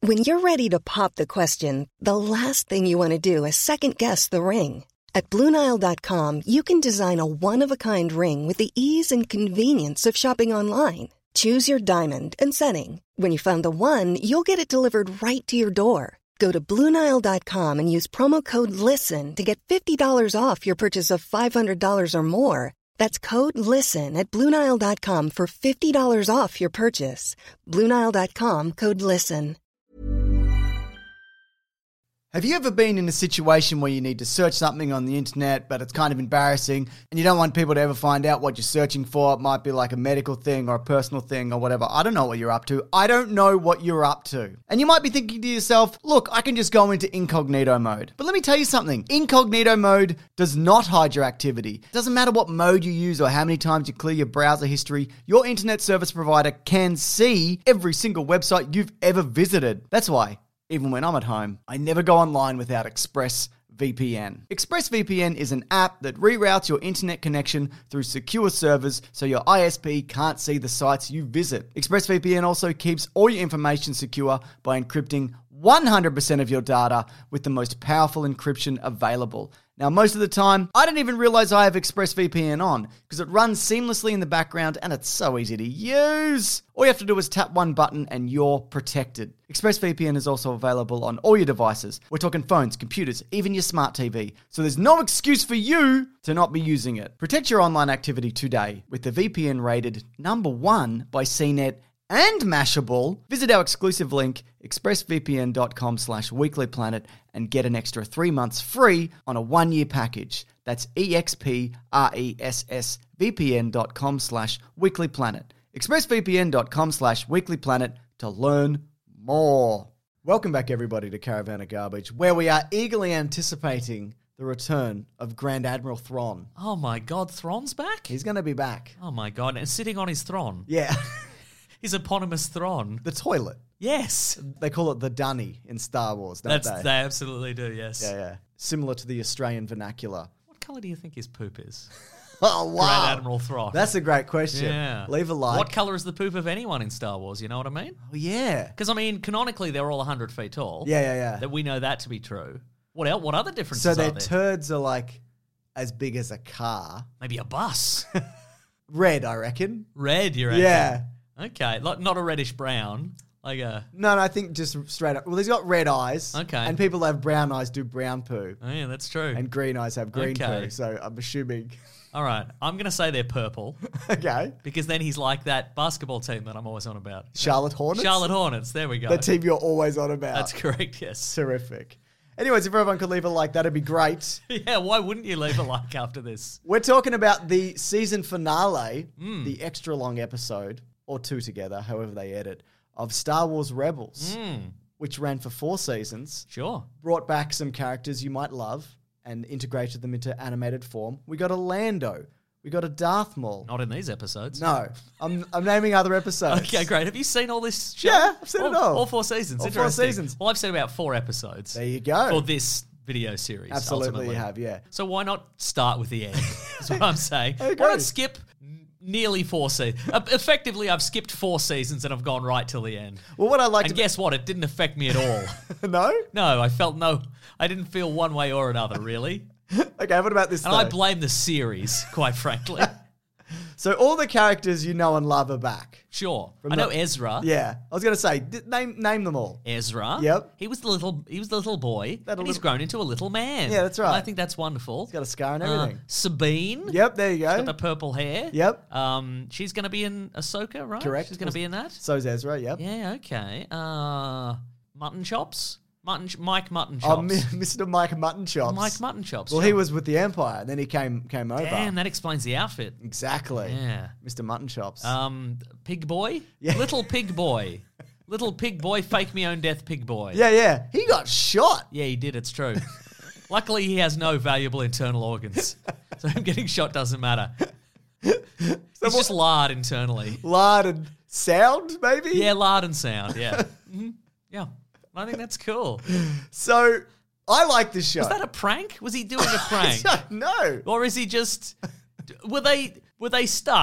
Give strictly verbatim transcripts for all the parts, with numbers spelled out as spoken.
When you're ready to pop the question, the last thing you want to do is second-guess the ring. At Blue Nile dot com, you can design a one-of-a-kind ring with the ease and convenience of shopping online. Choose your diamond and setting. When you find the one, you'll get it delivered right to your door. Go to Blue Nile dot com and use promo code LISTEN to get fifty dollars off your purchase of five hundred dollars or more. That's code LISTEN at Blue Nile dot com for fifty dollars off your purchase. Blue Nile dot com, code LISTEN. Have you ever been in a situation where you need to search something on the internet, but it's kind of embarrassing, and you don't want people to ever find out what you're searching for? It might be like a medical thing or a personal thing or whatever. I don't know what you're up to. I don't know what you're up to. And you might be thinking to yourself, look, I can just go into incognito mode. But let me tell you something. Incognito mode does not hide your activity. It doesn't matter what mode you use or how many times you clear your browser history. Your internet service provider can see every single website you've ever visited. That's why, even when I'm at home, I never go online without ExpressVPN. ExpressVPN is an app that reroutes your internet connection through secure servers so your I S P can't see the sites you visit. ExpressVPN also keeps all your information secure by encrypting one hundred percent of your data with the most powerful encryption available. Now, most of the time, I don't even realize I have ExpressVPN on because it runs seamlessly in the background and it's so easy to use. All you have to do is tap one button and you're protected. ExpressVPN is also available on all your devices. We're talking phones, computers, even your smart T V. So there's no excuse for you to not be using it. Protect your online activity today with the V P N rated number one by C net and Mashable. Visit our exclusive link, expressvpn.com slash weeklyplanet, and get an extra three months free on a one-year package. That's expressvpn.com slash weeklyplanet. expressvpn.com slash weeklyplanet to learn more. Welcome back, everybody, to Caravan of Garbage, where we are eagerly anticipating the return of Grand Admiral Thrawn. Oh my God, Thrawn's back? He's going to be back. Oh my God, and sitting on his throne. Yeah. His eponymous throne. The toilet. Yes. They call it the dunny in Star Wars, don't That's, they? They absolutely do, yes. Yeah, yeah. Similar to the Australian vernacular. What colour do you think his poop is? Oh, wow. Grand Admiral Thrawn. That's a great question. Yeah. Leave a like. What colour is the poop of anyone in Star Wars? You know what I mean? Oh, yeah. Because, I mean, canonically, they're all one hundred feet tall. Yeah, yeah, yeah. That we know that to be true. What else? What other differences So are their there? turds are like as big as a car. Maybe a bus. Red, I reckon. Red, you reckon? Yeah. Okay, like not a reddish brown, like a... No, no, I think just straight up. Well, he's got red eyes. Okay. And people that have brown eyes do brown poo. Oh, yeah, that's true. And green eyes have green Okay. poo. So I'm assuming. All right, I'm going to say they're purple. Okay. Because then he's like that basketball team that I'm always on about. Charlotte Hornets? Charlotte Hornets, there we go. The team you're always on about. That's correct, yes. Terrific. Anyways, if everyone could leave a like, that'd be great. Yeah, why wouldn't you leave a like after this? We're talking about the season finale, Mm. the extra long episode, or two together, however they edit, of Star Wars Rebels, Mm. which ran for four seasons. Sure. Brought back some characters you might love and integrated them into animated form. We got a Lando. We got a Darth Maul. Not in these episodes. No. I'm I'm naming other episodes. Okay, great. Have you seen all this show? Yeah, I've seen it all. All four seasons. All four Interesting. seasons. Well, I've seen about four episodes. There you go. For this video series. Absolutely ultimately. you have, yeah. So why not start with the end? That's what I'm saying. I agree. Why not skip n- nearly four seasons? Uh, effectively, I've skipped four seasons and I've gone right till the end. Well, what I like And to... guess what? It didn't affect me at all. No? No, I felt no... I didn't feel one way or another, really. Okay, what about this, And though? I blame the series, quite frankly. So all the characters you know and love are back. Sure. From I know the- Ezra. Yeah. I was going to say, d- name name them all. Ezra. Yep. He was the little he was the little boy. That and he's little- grown into a little man. Yeah, that's And right. I think that's wonderful. He's got a scar and Uh, everything. Sabine. Yep, there you go. Got the purple hair. Yep. Um, she's going to be in Ahsoka, right? Correct. She's going to be in that. So's Ezra, yep. Yeah. Okay. Uh, mutton chops. Mutton. Mike Mutton Oh, chops. Mi- Mister Mike Mutton Chops. Mike Mutton chops. Well, sure. he was with the Empire, and then he came came over. Damn, that explains the outfit. Exactly. Yeah. Mister Mutton Chops. Um, pig boy. Yeah. Little pig boy. Little pig boy. Fake me own death. Pig boy. yeah, yeah. He got shot. Yeah, he did. It's true. Luckily, he has no valuable internal organs, so him getting shot doesn't matter. He's what- just lard internally. Lard and sound, maybe? Yeah, lard and sound. Yeah, hmm yeah. I think that's cool. So, I like this show. Was that a prank? Was he doing a prank, No. or is he just? Were they were they stuck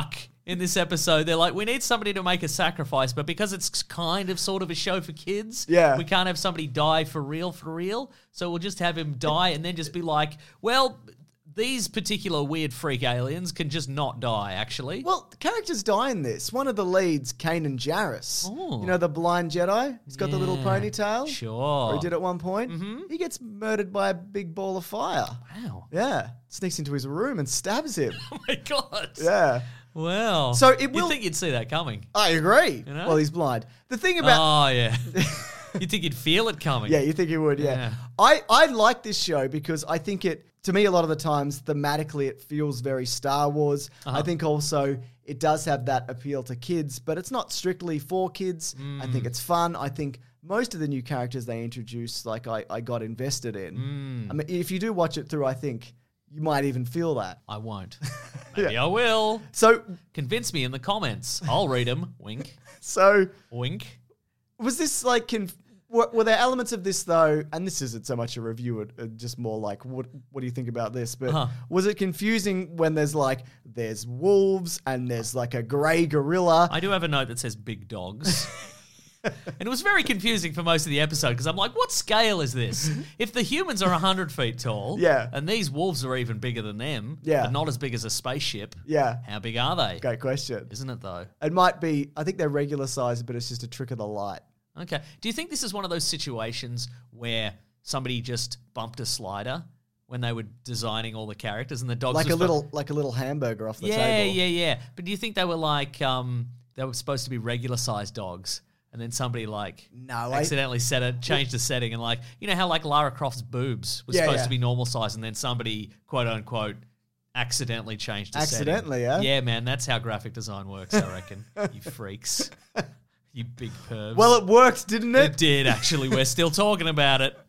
in this episode. They're like, we need somebody to make a sacrifice, but because it's kind of sort of a show for kids, Yeah. we can't have somebody die for real, for real. So we'll just have him die and then just be like, well, these particular weird freak aliens can just not die, actually. Well, the characters die in this. One of the leads, Kanan Jarrus. Oh. You know, the blind Jedi? He's got the little Yeah, ponytail. Sure. Or he did at one point. Mm-hmm. He gets murdered by a big ball of fire. Wow. Yeah. Sneaks into his room and stabs him. Oh my God. Yeah. Wow. So it will- You'd think you'd see that coming. I agree. You know? Well, he's blind. The thing about... Oh, yeah. You'd think you'd feel it coming. Yeah, you think you would, yeah. Yeah. I, I like this show because I think it, to me, a lot of the times, thematically, it feels very Star Wars. Uh-huh. I think also it does have that appeal to kids, but it's not strictly for kids. I Mm. think it's fun. I think most of the new characters they introduce, like, I, I got invested in. Mm. I mean, if you do watch it through, I think you might even feel that. I won't. Maybe I will. So, Convince me in the comments. I'll read them. Wink. so... Wink. Was this like, conf- were, were there elements of this though, and this isn't so much a review, uh, just more like, what what do you think about this? But Uh-huh. was it confusing when there's like, there's wolves and there's like a grey gorilla? I do have a note that says big dogs. And it was very confusing for most of the episode because I'm like, what scale is this? If the humans are one hundred feet tall Yeah. and these wolves are even bigger than them, Yeah. but not as big as a spaceship, Yeah, how big are they? great question. Isn't it though? It might be, I think they're regular size, but it's just a trick of the light. Okay. Do you think this is one of those situations where somebody just bumped a slider when they were designing all the characters and the dogs Like was a little, like a little hamburger off the yeah, table. yeah, yeah. But do you think they were like um they were supposed to be regular sized dogs? And then somebody like No, I- accidentally set it, changed the setting, and like you know how like Lara Croft's boobs was Yeah, supposed yeah. to be normal size, and then somebody quote unquote accidentally changed the Accidentally, setting. yeah? Yeah, man, that's how graphic design works. I reckon. You freaks, you big pervs. Well, it worked, didn't it it? did actually. We're still talking about it.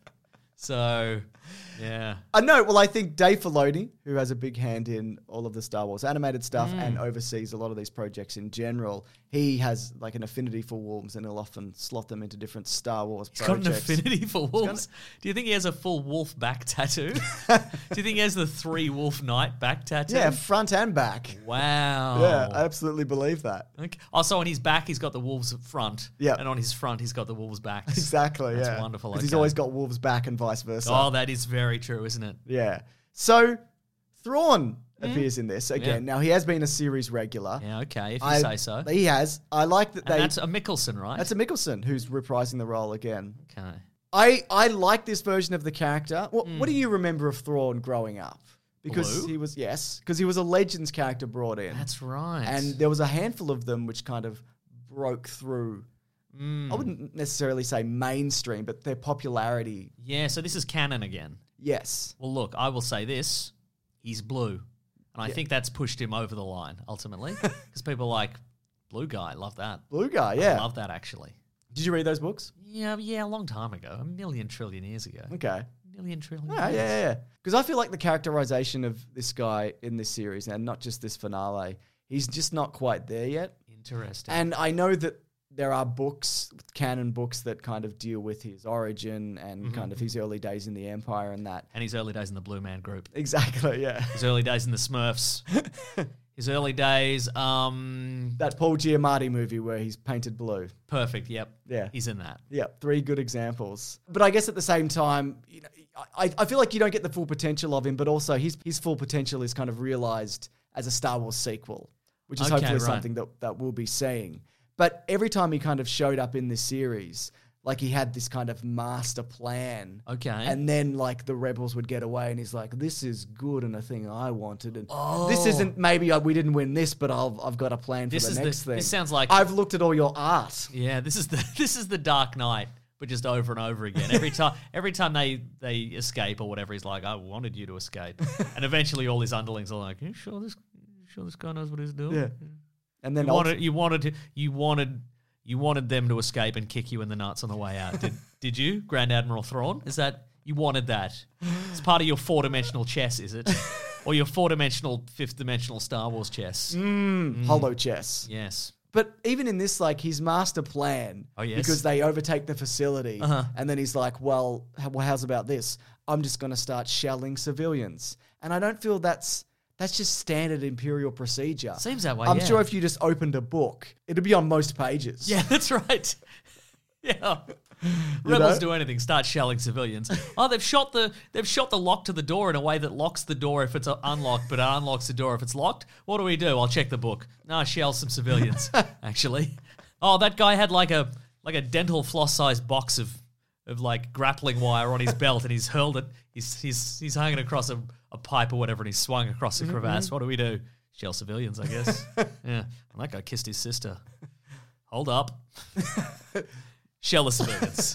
So, yeah. I know. Well, I think Dave Filoni, who has a big hand in all of the Star Wars animated stuff Mm. and oversees a lot of these projects in general, he has like an affinity for wolves and he'll often slot them into different Star Wars He's got projects. an affinity for wolves. Do you think he has a full wolf back tattoo? Do you think he has the three wolf night back tattoo? Yeah, front and back. Wow. Yeah, I absolutely believe that. Okay. Also, on his back, he's got the wolves front. Yeah. And on his front, he's got the wolves' backs. Exactly, That's yeah. wonderful, 'Cause He's okay. always got wolves back and vice versa. Oh, that is very true, isn't it? Yeah. So, Thrawn appears in this again. Yeah. Now, he has been a series regular. Yeah, okay, if you I- say so. He has. I like that And they... that's a Mickelson, right? That's a Mickelson who's reprising the role again. okay. I, I like this version of the character. What, what do you remember of Thrawn growing up? Because Blue? he was, yes, because he was a Legends character brought in. That's right. And there was a handful of them which kind of broke through. Mm. I wouldn't necessarily say mainstream, but their popularity, Yeah, so this is canon again. yes. Well, look, I will say this. He's blue. And I think that's pushed him over the line, ultimately. Because people are like, blue guy, love that. Blue guy, I yeah. love that, actually. Did you read those books? Yeah, yeah, a long time ago. A million trillion years ago. Okay. A million trillion Yeah, years. yeah, yeah, yeah. Because I feel like the characterization of this guy in this series, and not just this finale, he's just not quite there yet. Interesting. And I know that there are books, canon books, that kind of deal with his origin and Mm-hmm. kind of his early days in the Empire and that. And his early days in the Blue Man Group. Exactly, yeah. His early days in the Smurfs. His early days, um, That Paul Giamatti movie where he's painted blue. perfect, yep. Yeah. He's in that. Yeah, three good examples. But I guess at the same time, you know, I, I feel like you don't get the full potential of him, but also his his full potential is kind of realized as a Star Wars sequel, which is Okay, hopefully right. something that, that we'll be seeing. But every time he kind of showed up in this series, like he had this kind of master plan. Okay. And then like the rebels would get away and he's like, this is good and a thing I wanted. And Oh. this isn't, maybe I, we didn't win this, but I'll, I've got a plan for This the is the- next thing. this sounds like- I've looked at all your art. Yeah, this is the this is the Dark Knight, but just over and over again. Every time every time they, they escape or whatever, he's like, I wanted you to escape. And eventually all his underlings are like, you sure this you sure this guy knows what he's doing? Yeah. And then You ulti- wanted you wanted to, you wanted you wanted them to escape and kick you in the nuts on the way out. Did did you, Grand Admiral Thrawn? Is that you wanted that? It's part of your four dimensional chess, is it? Or your four dimensional, fifth dimensional Star Wars chess? Mm, hollow chess. Yes. But even in this, like his master plan, Oh, yes. because they overtake the facility, Uh-huh. and then he's like, well, how, well, how's about this? I'm just going to start shelling civilians. And I don't feel that's that's just standard imperial procedure. Seems that way, I'm yeah. sure if you just opened a book, it'd be on most pages. Yeah, that's right. Yeah. Rebels know? do anything, start shelling civilians. Oh, they've shot the they've shot the lock to the door in a way that locks the door if it's unlocked, but it unlocks the door if it's locked. What do we do? I'll check the book. No, shell some civilians, actually. Oh, that guy had like a like a dental floss sized box of of like grappling wire on his belt, and he's hurled it. He's he's he's hanging across a, a pipe or whatever, and he's swung across the crevasse. Mm-hmm. What do we do? Shell civilians, I guess. Yeah. And that guy kissed his sister. Hold up. Shell the civilians.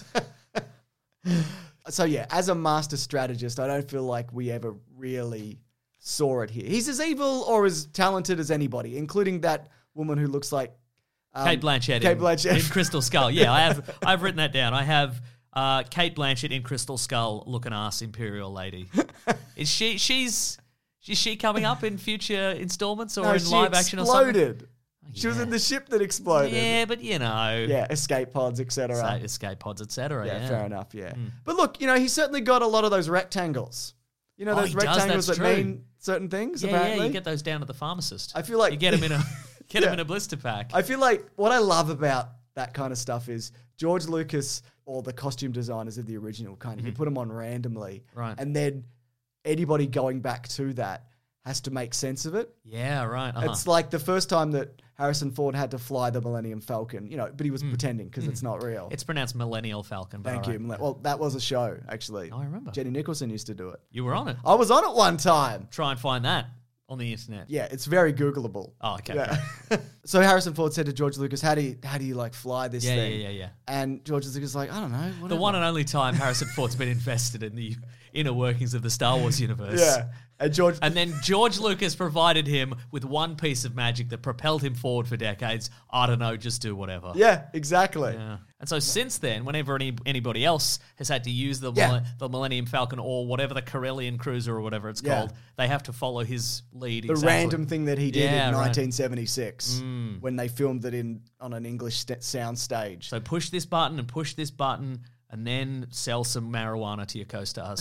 So yeah, as a master strategist, I don't feel like we ever really saw it here. He's as evil or as talented as anybody, including that woman who looks like um, Kate Blanchett, Kate in, Blanchett. in Crystal Skull. Yeah, I have I've written that down. I have uh, Kate Blanchett in Crystal Skull looking ass Imperial lady. Is she she's is she coming up in future installments or no, in she live action or something? exploded. She was in the ship that exploded. Yeah, but you know. Yeah, escape pods, et cetera. Escape pods, et cetera. Yeah, Yeah, fair enough, yeah. Mm. But look, you know, he's certainly got a lot of those rectangles. You know, Oh, those he does, rectangles that's that true. mean certain things, Yeah, apparently. yeah, you get those down at the pharmacist. I feel like- you get them in a get them Yeah. in a blister pack. I feel like what I love about that kind of stuff is George Lucas or the costume designers of the original kind of, you put them on randomly. Right. And then anybody going back to that has to make sense of it. Yeah, right. Uh-huh. It's like the first time that Harrison Ford had to fly the Millennium Falcon, you know, but he was pretending because it's not real. It's pronounced Millennial Falcon. But Thank all you. right. Well, that was a show, actually. Oh, I remember. Jenny Nicholson used to do it. You were on it. I was on it one time. Try and find that on the internet. Yeah, it's very Googleable. Oh, okay. Yeah. So Harrison Ford said to George Lucas, "How do you how do you like fly this Yeah, thing?" yeah, yeah, yeah. And George Lucas was like, "I don't know." Whatever. The one and only time Harrison Ford's been invested in the inner workings of the Star Wars universe. Yeah. And George And then George Lucas provided him with one piece of magic that propelled him forward for decades. I don't know, just do whatever. Yeah, exactly. Yeah. And so since then, whenever any anybody else has had to use the Yeah. Mille- the Millennium Falcon or whatever the Corellian Cruiser or whatever it's Yeah. called, they have to follow his lead. The exactly. random thing that he did Yeah, in right. nineteen seventy-six when they filmed it in on an English st- sound stage. So push this button and push this button and then sell some marijuana to your co-stars.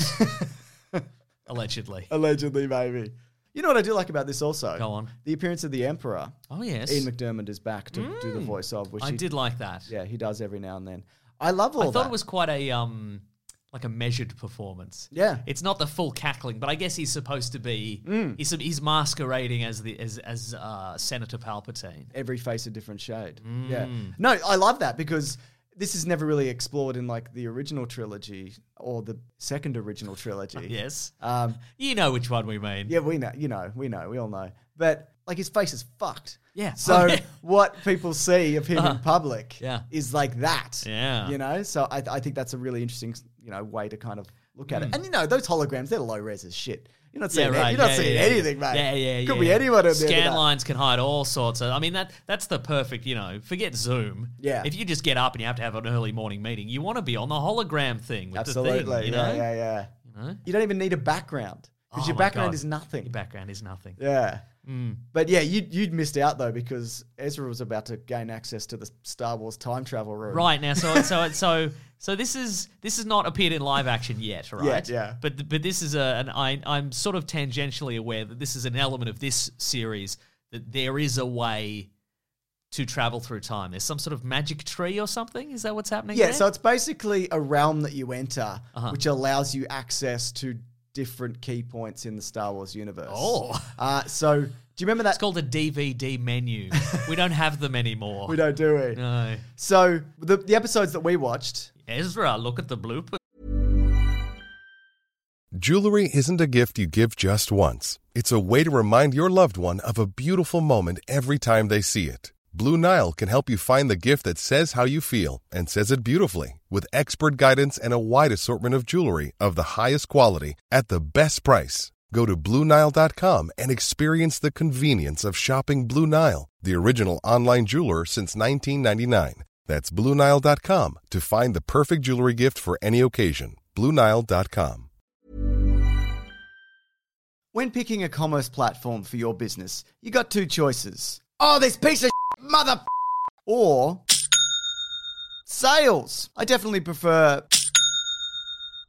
Allegedly. Allegedly, maybe. You know what I do like about this also? Go on. The appearance of the Emperor. Oh, yes. Ian McDermott is back to do the voice of, which I he, did like that. yeah, he does every now and then. I love all I that. thought it was quite a um like a measured performance. Yeah. It's not the full cackling, but I guess he's supposed to be he's he's masquerading as the as as uh, Senator Palpatine. Every face a different shade. Mm. Yeah. No, I love that because this is never really explored in like the original trilogy or the second original trilogy. Yes. Um, You know which one we mean. yeah, we know, you know, we know, we all know. But like his face is fucked. Yeah. So Oh, yeah. what people see of him Uh-huh. in public Yeah. is like that. Yeah. You know, so I, I think that's a really interesting, you know, way to kind of look Hmm. at it. And you know, those holograms, they're low res as shit. You're not seeing, Yeah, right. you're not yeah, seeing yeah, anything, yeah. mate. Yeah, yeah, Could yeah. be anyone. at the end of Scan that. lines can hide all sorts of. I mean that that's the perfect. You know, forget Zoom. Yeah. If you just get up and you have to have an early morning meeting, you want to be on the hologram thing with Absolutely. the thing. You know. Yeah, yeah, yeah. You know? You don't even need a background because Oh your my background God. is nothing. Your background is nothing. Yeah. Mm. But yeah, you, you'd missed out though because Ezra was about to gain access to the Star Wars time travel room. Right now, so so so so this is this has not appeared in live action yet, right? yeah. But but this is a an I I'm sort of tangentially aware that this is an element of this series that there is a way to travel through time. There's some sort of magic tree or something. Is that what's happening? Yeah, there? so it's basically a realm that you enter, Uh-huh. which allows you access to different key points in the Star Wars universe. Oh. Uh, so do you remember that? It's called a D V D menu. We don't have them anymore. We don't, do we? No. So the, the episodes that we watched, Ezra, look at the blooper. Jewelry isn't a gift you give just once. It's a way to remind your loved one of a beautiful moment every time they see it. Blue Nile can help you find the gift that says how you feel and says it beautifully, with expert guidance and a wide assortment of jewelry of the highest quality at the best price. Go to Blue Nile dot com and experience the convenience of shopping Blue Nile, the original online jeweler since nineteen ninety-nine. That's Blue Nile dot com to find the perfect jewelry gift for any occasion. Blue Nile dot com. when picking a commerce platform for your business, you got two choices. Oh, this piece of mother or sales. I definitely prefer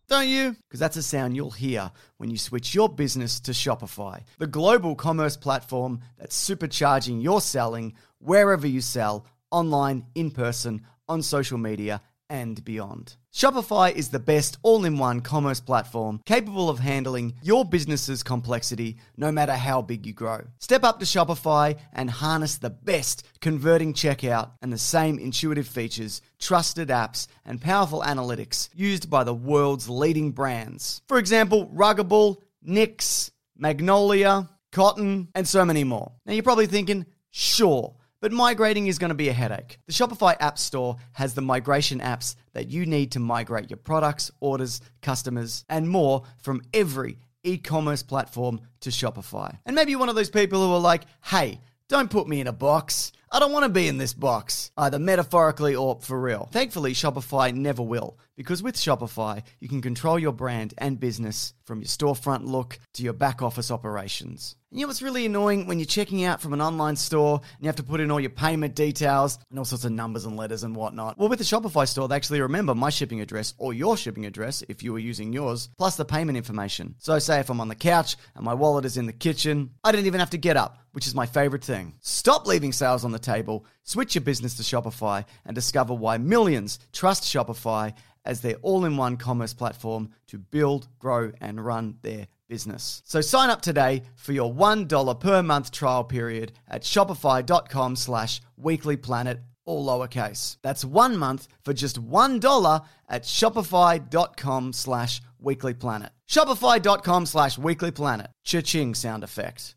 don't you? Because that's a sound you'll hear when you switch your business to Shopify, the global commerce platform that's supercharging your selling wherever you sell, online, in person, on social media, and beyond. Shopify is the best all-in-one commerce platform capable of handling your business's complexity no matter how big you grow. Step up to Shopify and harness the best converting checkout and the same intuitive features, trusted apps, and powerful analytics used by the world's leading brands. For example, Ruggable, Nix, Magnolia, Cotton, and so many more. Now you're probably thinking, sure, but migrating is going to be a headache. The Shopify App Store has the migration apps that you need to migrate your products, orders, customers, and more from every e-commerce platform to Shopify. And maybe you're one of those people who are like, hey, don't put me in a box. I don't want to be in this box, either metaphorically or for real. Thankfully, Shopify never will, because with Shopify, you can control your brand and business from your storefront look to your back office operations. And you know what's really annoying when you're checking out from an online store and you have to put in all your payment details and all sorts of numbers and letters and whatnot? Well, with the Shopify store, they actually remember my shipping address or your shipping address if you were using yours, plus the payment information. So say if I'm on the couch and my wallet is in the kitchen, I don't even have to get up, which is my favorite thing. Stop leaving sales on the table, switch your business to Shopify, and discover why millions trust Shopify as their all-in-one commerce platform to build, grow, and run their business. So sign up today for your one dollar per month trial period at shopify.com slash weeklyplanet, all lowercase. That's one month for just one dollar at shopify.com slash weeklyplanet. Shopify.com slash weeklyplanet. Cha-ching sound effect.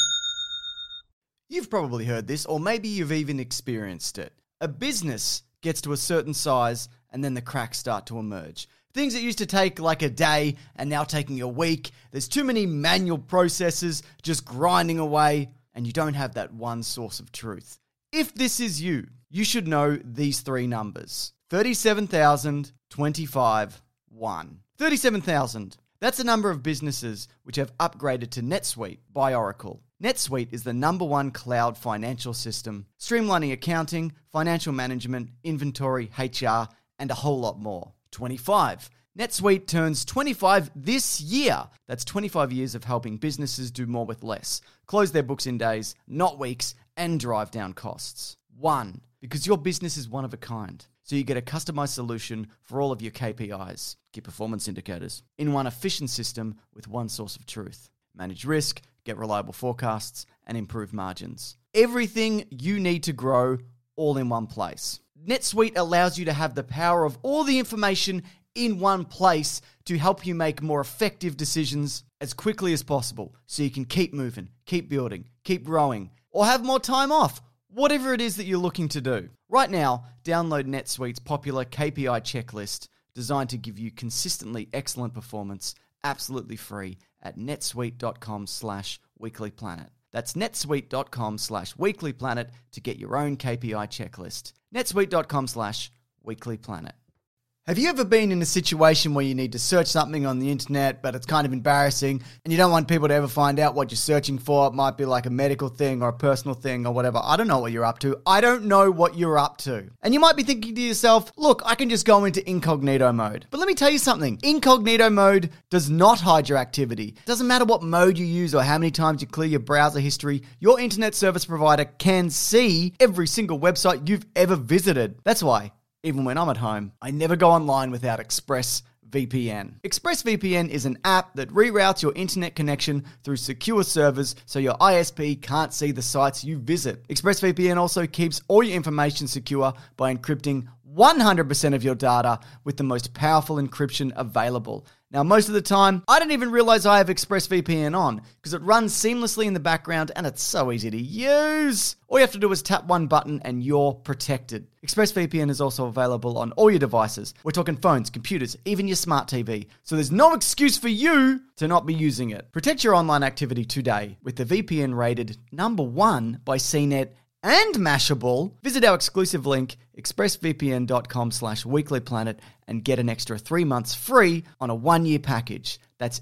You've probably heard this, or maybe you've even experienced it. A business gets to a certain size and then the cracks start to emerge. Things that used to take like a day and now taking a week. There's too many manual processes just grinding away, and you don't have that one source of truth. If this is you, you should know these three numbers. thirty-seven thousand, twenty-five, one. thirty-seven thousand. That's the number of businesses which have upgraded to NetSuite by Oracle. NetSuite is the number one cloud financial system, streamlining accounting, financial management, inventory, H R, and a whole lot more. twenty-five. NetSuite turns twenty-five this year. That's twenty-five years of helping businesses do more with less, close their books in days, not weeks, and drive down costs. One, because your business is one of a kind. So you get a customized solution for all of your K P Is, key performance indicators, in one efficient system with one source of truth. Manage risk, get reliable forecasts, and improve margins. Everything you need to grow all in one place. NetSuite allows you to have the power of all the information in one place to help you make more effective decisions as quickly as possible so you can keep moving, keep building, keep growing, or have more time off, whatever it is that you're looking to do. Right now, download NetSuite's popular K P I checklist designed to give you consistently excellent performance absolutely free at netsuite.com slash weeklyplanet. That's netsuite.com slash weeklyplanet to get your own K P I checklist. netsuite.com slash weeklyplanet. Have you ever been in a situation where you need to search something on the internet, but it's kind of embarrassing, and you don't want people to ever find out what you're searching for? It might be like a medical thing or a personal thing or whatever. I don't know what you're up to. I don't know what you're up to. And you might be thinking to yourself, look, I can just go into incognito mode. But let me tell you something. Incognito mode does not hide your activity. It doesn't matter what mode you use or how many times you clear your browser history. Your internet service provider can see every single website you've ever visited. That's why, even when I'm at home, I never go online without ExpressVPN. ExpressVPN is an app that reroutes your internet connection through secure servers so your I S P can't see the sites you visit. ExpressVPN also keeps all your information secure by encrypting one hundred percent of your data with the most powerful encryption available. Now, most of the time, I don't even realize I have ExpressVPN on because it runs seamlessly in the background and it's so easy to use. All you have to do is tap one button and you're protected. ExpressVPN is also available on all your devices. We're talking phones, computers, even your smart T V. So there's no excuse for you to not be using it. Protect your online activity today with the V P N rated number one by C net and Mashable. Visit our exclusive link, expressvpn.com slash weeklyplanet, and get an extra three months free on a one-year package. That's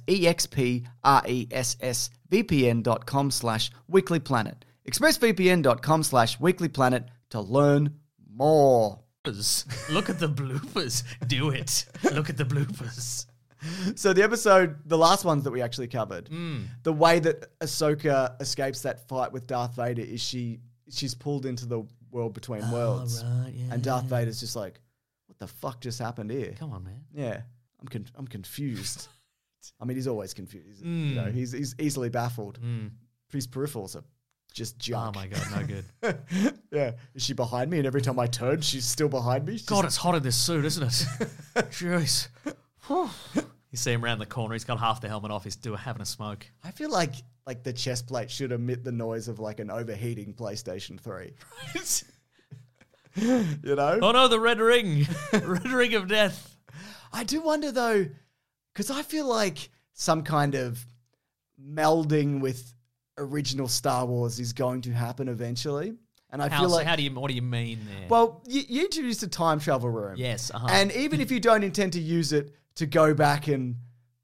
expressvpn.com slash weeklyplanet. expressvpn.com slash weeklyplanet to learn more. Look at the bloopers. Do it. Look at the bloopers. So the episode, the last ones that we actually covered, Mm. the way that Ahsoka escapes that fight with Darth Vader is she she's pulled into the world between worlds, right, yeah, and Darth yeah. Vader's just like, "What the fuck just happened here?" Come on, man. Yeah, I'm con- I'm confused. I mean, he's always confused. Mm. You know, he's he's easily baffled. Mm. His peripherals are just Oh junk. my god, no good. Yeah, is she behind me? And every time I turn, she's still behind me. She's God, it's hot in this suit, isn't it? Jeez. Whew. You see him around the corner. He's got half the helmet off. He's doing having a smoke. I feel like like the chest plate should emit the noise of like an overheating PlayStation three. You know? Oh no, the red ring, red ring of death. I do wonder though, because I feel like some kind of melding with original Star Wars is going to happen eventually, and I How, feel so like how do you? What do you mean there? well, you, you introduced a time travel room, yes, uh-huh. and even if you don't intend to use it to go back and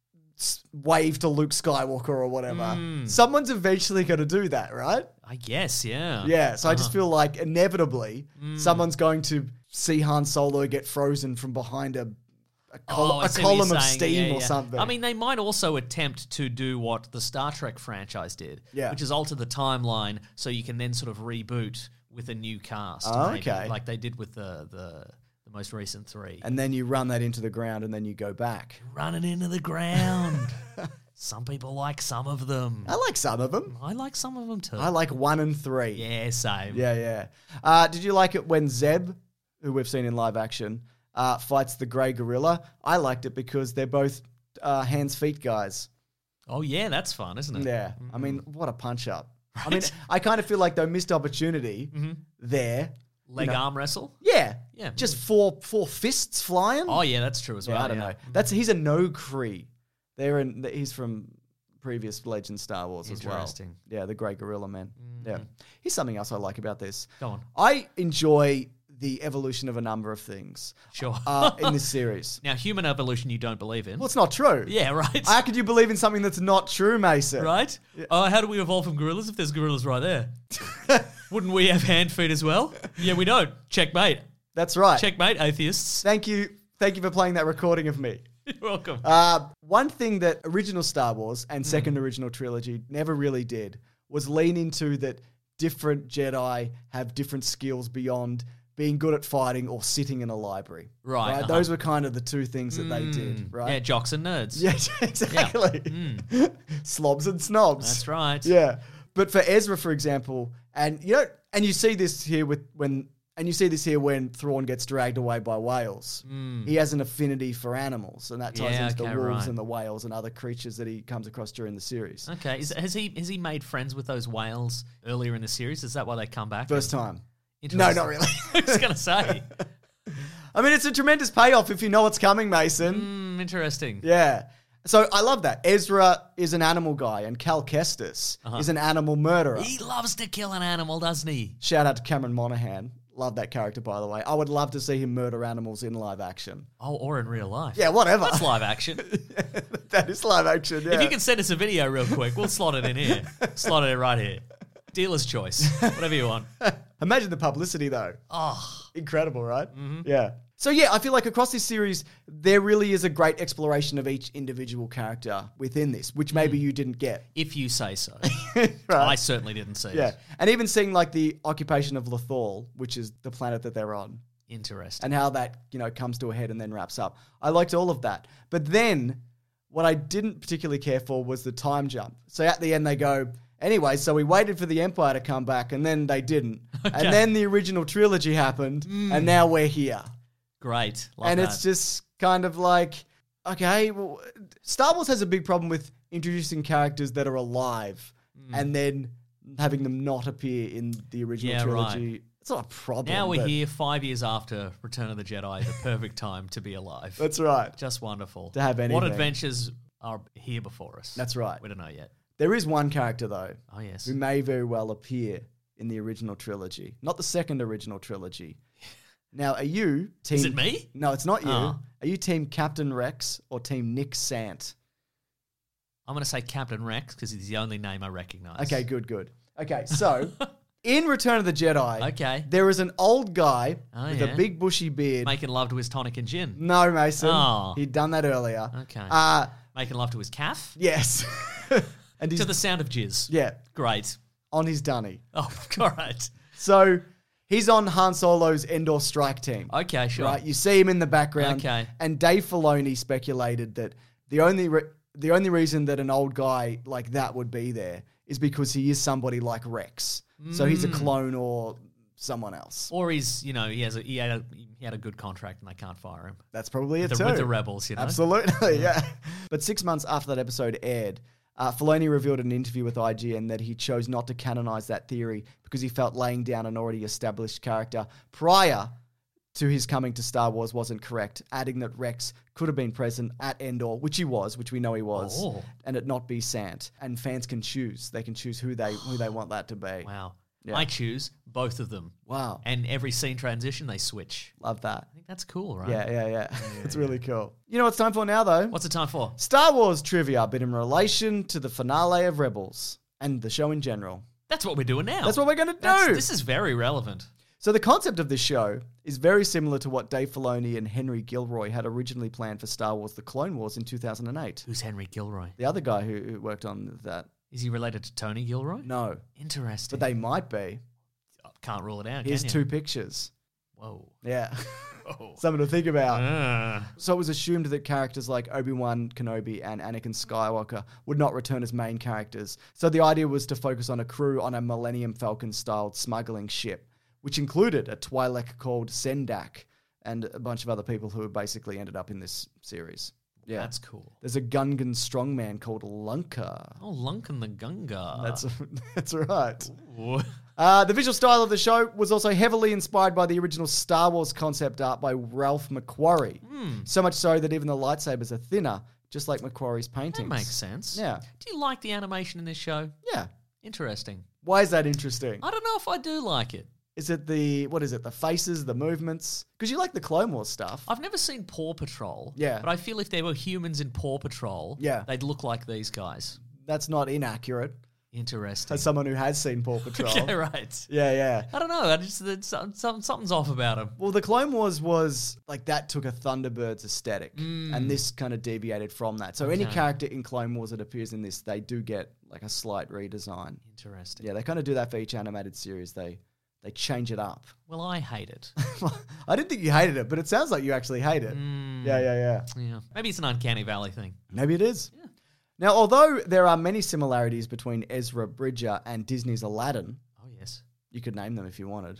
s- wave to Luke Skywalker or whatever, Mm. someone's eventually going to do that, right? I guess, yeah. Yeah, so I just Uh-huh. feel like inevitably Mm. someone's going to see Han Solo get frozen from behind a a, col- Oh, I a see what you're column of saying. steam Yeah, or yeah. something. I mean, they might also attempt to do what the Star Trek franchise did, Yeah. which is alter the timeline so you can then sort of reboot with a new cast. Oh, maybe, okay. like they did with the the, the most recent three. and then you run that into the ground and then you go back. Running into the ground. Some people like some of them. I like some of them. I like some of them too. I like one and three. yeah, same. Yeah, yeah. Uh, did you like it when Zeb, who we've seen in live action, uh, fights the Grey Gorilla? I liked it because they're both uh, hands-feet guys. Oh yeah, that's fun, isn't it? Yeah. I mean, what a punch-up. I mean, I kind of feel like they missed opportunity there. Leg You know- arm wrestle. Yeah. Yeah. Just four four fists flying. Oh yeah, that's true as yeah, well. I don't yeah. know. That's he's a no Kree. They're in. He's from previous Legend Star Wars as well. Interesting. Mm-hmm. Yeah, the Grey Gorilla Man. Yeah. Here's something else I like about this. Go on. I enjoy the evolution of a number of things Sure. uh, in this series. Now, human evolution you don't believe in. Well, it's not true. yeah, right. How could you believe in something that's not true, Mason? right? Oh, how do we evolve from gorillas if there's gorillas right there? Wouldn't we have hand feet as well? Yeah, we don't. Checkmate. That's right. Checkmate, atheists. Thank you. Thank you for playing that recording of me. You're welcome. Uh, one thing that original Star Wars Hmm. and second original trilogy never really did was lean into that different Jedi have different skills beyond being good at fighting or sitting in a library. Right, uh-huh. Those were kind of the two things that they did, right? Yeah, jocks and nerds. Yeah, exactly. Slobs and snobs. That's right. Yeah. But for Ezra, for example, and you know, and you see this here with when and you see this here when Thrawn gets dragged away by whales. He has an affinity for animals, and that ties Yeah, into okay, the wolves right. and the whales and other creatures that he comes across during the series. Okay, Is, has he has he made friends with those whales earlier in the series? Is that why they come back? First time. No, Interesting. not really. I was going to say. I mean, it's a tremendous payoff if you know what's coming, Mason. Hmm, interesting. Yeah. So I love that. Ezra is an animal guy, and Cal Kestis is an animal murderer. Uh-huh. He loves to kill an animal, doesn't he? Shout out to Cameron Monaghan. Love that character, by the way. I would love to see him murder animals in live action. Oh, or in real life. Yeah, whatever. That's live action. That is live action, yeah. If you can send us a video real quick, we'll slot it in here. Slot it right here. Dealer's choice. Whatever you want. Imagine the publicity, though. Oh, Incredible, right? Yeah. So, yeah, I feel like across this series, there really is a great exploration of each individual character within this, which maybe you didn't get. if you say so. Right? I certainly didn't see Yeah. it. And even seeing, like, the occupation of Lothal, which is the planet that they're on, Interesting. and how that, you know, comes to a head and then wraps up. I liked all of that. But then, what I didn't particularly care for was the time jump. So at the end, they go, anyway, so we waited for the Empire to come back, and then they didn't. And then the original trilogy happened, and now we're here. Great. Love and that. it's just kind of like, okay, well, Star Wars has a big problem with introducing characters that are alive and then having them not appear in the original Yeah, trilogy. right. It's not a problem. Now we're but- here five years after Return of the Jedi, the perfect time to be alive. That's right. Just wonderful. To have What anything. adventures are here before us? That's right. We don't know yet. There is one character, though, Oh, yes. who may very well appear in the original trilogy, not the second original trilogy. Now, are you team... Is it me? No, it's not you. Oh. Are you team Captain Rex or team Nick Sant? I'm going to say Captain Rex because he's the only name I recognize. Okay, good, good. Okay, so In Return of the Jedi, Okay. there is an old guy Oh, with yeah. a big bushy beard. Making love to his tonic and gin. No, Mason. Oh. He'd done that earlier. Okay. Uh, Making love to his calf. yes. and he's, To the sound of jizz. yeah, Great. on his dunny. Oh, all right. So he's on Han Solo's Endor strike team. Okay, sure. Right, you see him in the background. Okay. And Dave Filoni speculated that the only re- the only reason that an old guy like that would be there is because he is somebody like Rex. So he's a Mm. clone or someone else. Or he's, you know, he has a he had a he had a good contract and they can't fire him. That's probably it The, too. with the rebels, you know. Absolutely, yeah. But six months after that episode aired, uh, Filoni revealed in an interview with I G N that he chose not to canonize that theory because he felt laying down an already established character prior to his coming to Star Wars wasn't correct, adding that Rex could have been present at Endor, which he was, which we know he was, Oh. and it not be Sant. And fans can choose; they can choose who they who they want that to be. Wow. Yeah. I choose both of them. Wow, And every scene transition they switch. love that. I think that's cool, right? Yeah, yeah, yeah. It's really cool. You know what's time for now, though? What's the time for? Star Wars trivia, but in relation to the finale of Rebels and the show in general. That's what we're doing now. That's what we're going to That's- do. This is very relevant. So the concept of this show is very similar to what Dave Filoni and Henry Gilroy had originally planned for Star Wars The Clone Wars in two thousand eight. Who's Henry Gilroy? The other guy who, who worked on that. Is he related to Tony Gilroy? No, Interesting. but they might be. Can't rule it out, Here's can two you? pictures. Whoa. Yeah. Whoa. Something to think about. Ah. So it was assumed that characters like Obi-Wan Kenobi and Anakin Skywalker would not return as main characters. So the idea was to focus on a crew on a Millennium Falcon-styled smuggling ship, which included a Twi'lek called Sendak and a bunch of other people who basically ended up in this series. Yeah. That's cool. There's a Gungan strongman called Lunka. Oh, Lunken the Gunga. That's that's right. Ooh. Uh, the visual style of the show was also heavily inspired by the original Star Wars concept art by Ralph McQuarrie. So much so that even the lightsabers are thinner, just like McQuarrie's paintings. That makes sense. Yeah. Do you like the animation in this show? Yeah. Interesting. Why is that interesting? I don't know if I do like it. Is it the, what is it, the faces, the movements? Because you like the Clone Wars stuff. I've never seen Paw Patrol. Yeah. But I feel if there were humans in Paw Patrol, Yeah. they'd look like these guys. That's not inaccurate. Interesting. As someone who has seen Paw Patrol. Yeah, right. Yeah, yeah. I don't know. I just it's, some, some, something's off about them. Well, the Clone Wars was like that took a Thunderbirds aesthetic, and this kind of deviated from that. So any Okay. character in Clone Wars that appears in this, they do get like a slight redesign. Interesting. Yeah, they kind of do that for each animated series. They they change it up. Well, I hate it. I didn't think you hated it, but it sounds like you actually hate it. Yeah, yeah, yeah. Yeah. Maybe it's an uncanny valley thing. Maybe it is. Now, although there are many similarities between Ezra Bridger and Disney's Aladdin, Oh, yes. you could name them if you wanted.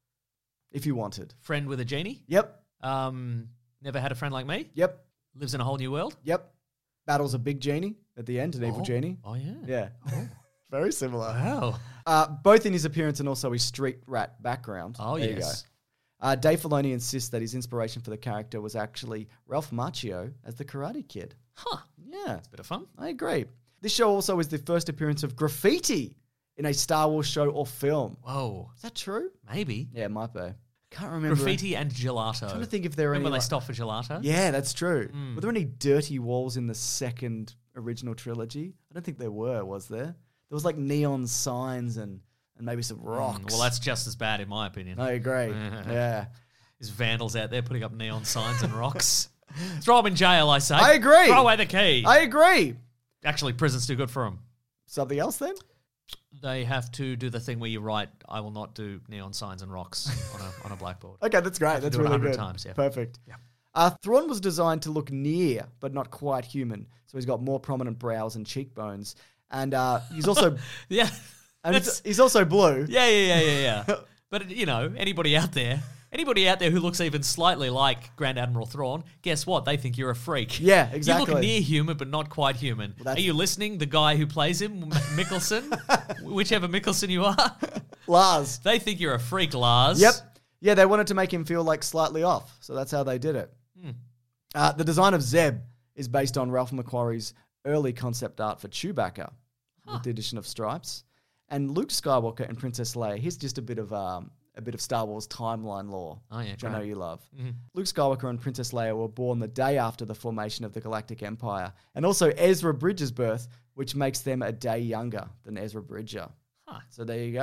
If you wanted. Friend with a genie. Yep, Um, never had a friend like me. yep, Lives in a whole new world. yep. Battles a big genie at the end, an evil Oh. genie. Oh, yeah. Yeah. Very similar. Wow. Uh, both in his appearance and also his street rat background. Oh, There you yes. go. Uh, Dave Filoni insists that his inspiration for the character was actually Ralph Macchio as the Karate Kid. Huh. Yeah, Bit of fun. I agree. This show also is the first appearance of graffiti in a Star Wars show or film. Whoa. Is that true? Maybe. Yeah, it might be. Can't remember. Graffiti and gelato. I'm trying to think if there are Remember any. when they like- stopped for gelato? Yeah, that's true. Hmm. Were there any dirty walls in the second original trilogy? I don't think there were, was there? There was like neon signs and, and maybe some rocks. Mm, Well, that's just as bad in my opinion. I agree. Yeah. There's vandals out there putting up neon signs and rocks. Throw them in jail, I say. I agree. Throw away the key. I agree. Actually, prison's too good for them. Something else then? They have to do the thing where you write, I will not do neon signs and rocks on a, on a blackboard. Okay, that's great. to That's do it really a hundred good. times, yeah. Perfect. Uh, Thrawn was designed to look near, but not quite human. So he's got more prominent brows and cheekbones. And uh, he's also Yeah. and he's, That's- he's also blue. Yeah, yeah, yeah, yeah, yeah. But, you know, anybody out there, anybody out there who looks even slightly like Grand Admiral Thrawn, guess what? They think you're a freak. Yeah, You exactly. look near human, but not quite human. that's- Are you listening? The guy who plays him, M- Mickelson, whichever Mickelson you are, Lars. they think you're a freak, Lars. Yep. Yeah, they wanted to make him feel like slightly off. So that's how they did it. Hmm. Uh, the design of Zeb is based on Ralph McQuarrie's early concept art for Chewbacca with the addition of stripes. And Luke Skywalker and Princess Leia, here's just a bit of um, a bit of Star Wars timeline lore, Oh, yeah, which I great. know you love. Mm-hmm. Luke Skywalker and Princess Leia were born the day after the formation of the Galactic Empire, and also Ezra Bridger's birth, which makes them a day younger than Ezra Bridger. Huh. So there you go.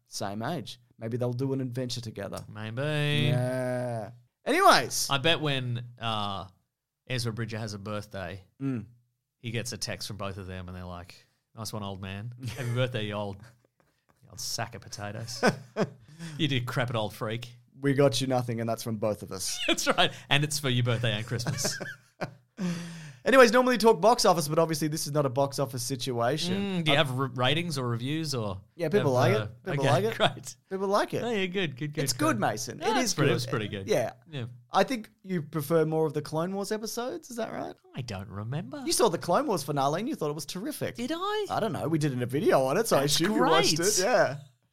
Same age. Maybe they'll do an adventure together. Maybe. Yeah. Anyways. I bet when uh, Ezra Bridger has a birthday, Mm. he gets a text from both of them and they're like, nice one, old man. Happy birthday, you old, you old sack of potatoes. You decrepit old freak. We got you nothing, and that's from both of us. That's right. And it's for your birthday and Christmas. Anyways, normally talk box office, but obviously this is not a box office situation. Mm, do you have r- ratings or reviews or? Yeah, people have, like uh, it. People okay, like it. Great. People like it. Oh, yeah, good, good, good. It's good, great. Mason. Yeah, it it's is pretty, good. It's pretty good. Yeah. Yeah. I think you prefer more of the Clone Wars episodes. Is that right? I don't remember. You saw the Clone Wars finale and you thought it was terrific. Did I? I don't know. We did a video on it, so That's I assume you watched great. it. Yeah.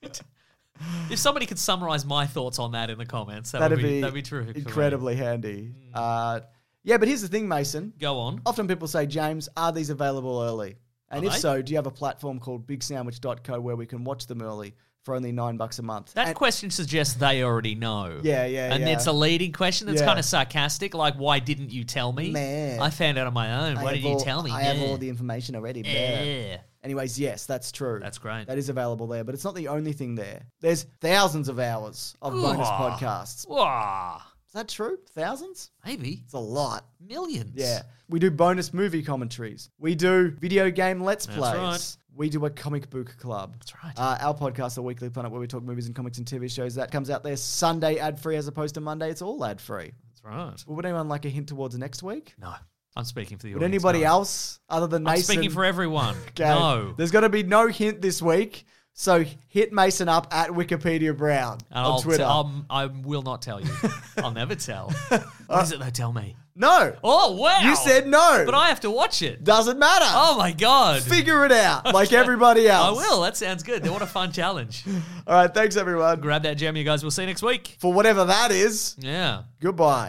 If somebody could summarize my thoughts on that in the comments, that That'd would be, be, that'd be terrific. for me. incredibly handy. Uh, yeah, but here's the thing, Mason. Go on. Often people say, James, are these available early? And Are if they? so, do you have a platform called big sandwich dot co where we can watch them early for only nine bucks a month? That And- question suggests they already know. Yeah, yeah, And yeah. it's a leading question that's Yeah. kind of sarcastic, like, why didn't you tell me? Man. I found out on my own. I Why have didn't you all- tell me? I have Yeah. all the information already. Blah. Yeah. Anyways, yes, that's true. That's great. That is available there, but it's not the only thing there. There's thousands of hours of bonus Ooh. podcasts. Wah. Is that true? Thousands? Maybe. It's a lot. Millions. Yeah. We do bonus movie commentaries. We do video game Let's That's Plays. right. We do a comic book club. That's right. Uh, our podcast, The Weekly Planet, where we talk movies and comics and T V shows. That comes out there Sunday ad-free as opposed to Monday. It's all ad-free. That's right. Well, would anyone like a hint towards next week? No. I'm speaking for the Would audience. anybody no. else other than I'm Mason? speaking for everyone. Okay. No. There's going to be no hint this week. So hit Mason up at Wikipedia Brown And on I'll Twitter. T- I'll, I will not tell you. I'll never tell. What is it though? Tell me. no. Oh, wow. You said no. But I have to watch it. Doesn't matter. Oh, my God. Figure it out like everybody I else. will. That sounds good. What a fun challenge. All right. Thanks, everyone. Grab that gem, you guys. We'll see you next week. For whatever that is, Yeah. goodbye.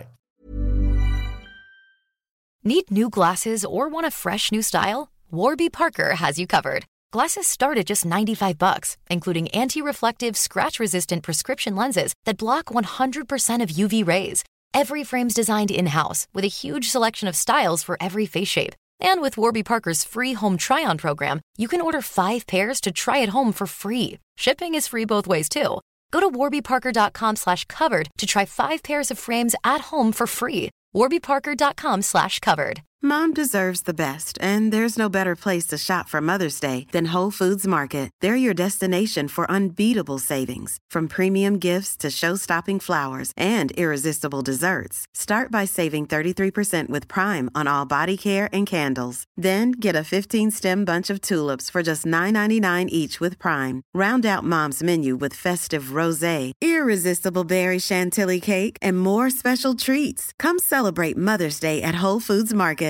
Need new glasses or want a fresh new style? Warby Parker has you covered. Glasses start at just ninety-five bucks, including anti-reflective, scratch-resistant prescription lenses that block one hundred percent of U V rays. Every frame's designed in-house with a huge selection of styles for every face shape. And with Warby Parker's free home try-on program, you can order five pairs to try at home for free. Shipping is free both ways, too. Go to warbyparker.com slash covered to try five pairs of frames at home for free. warbyparker.com slash covered. Mom deserves the best, and there's no better place to shop for Mother's Day than Whole Foods Market. They're your destination for unbeatable savings, from premium gifts to show-stopping flowers and irresistible desserts. Start by saving thirty-three percent with Prime on all body care and candles. Then get a fifteen-stem bunch of tulips for just nine ninety-nine each with Prime. Round out Mom's menu with festive rosé, irresistible berry chantilly cake, and more special treats. Come celebrate Mother's Day at Whole Foods Market.